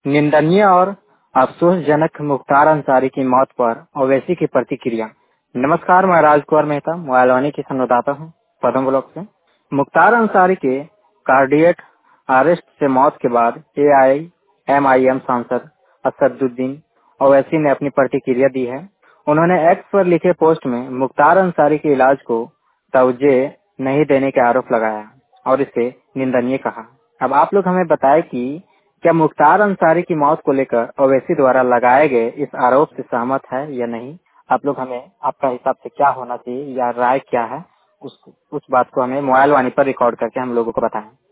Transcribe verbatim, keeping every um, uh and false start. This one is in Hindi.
निंदनीय और अफसोसजनक मुख्तार अंसारी की मौत पर ओवैसी की प्रतिक्रिया। नमस्कार, मैं राजकुमार मेहता मोहालवानी की संवाददाता हूँ पदम ब्लॉक से। मुख्तार अंसारी के कार्डियक अरेस्ट से मौत के बाद एआईएमआईएम सांसद असदुद्दीन ओवैसी ने अपनी प्रतिक्रिया दी है। उन्होंने एक्स पर लिखे पोस्ट में मुख्तार अंसारी के इलाज को तवज्जो नहीं देने के आरोप लगाया और इसे निंदनीय कहा। अब आप लोग हमें बताएं कि क्या मुख्तार अंसारी की मौत को लेकर ओवैसी द्वारा लगाए गए इस आरोप से सहमत है या नहीं। आप लोग हमें आपका हिसाब से क्या होना चाहिए या राय क्या है, उस उस बात को हमें मोबाइल वाणी पर रिकॉर्ड करके हम लोगों को बताएं।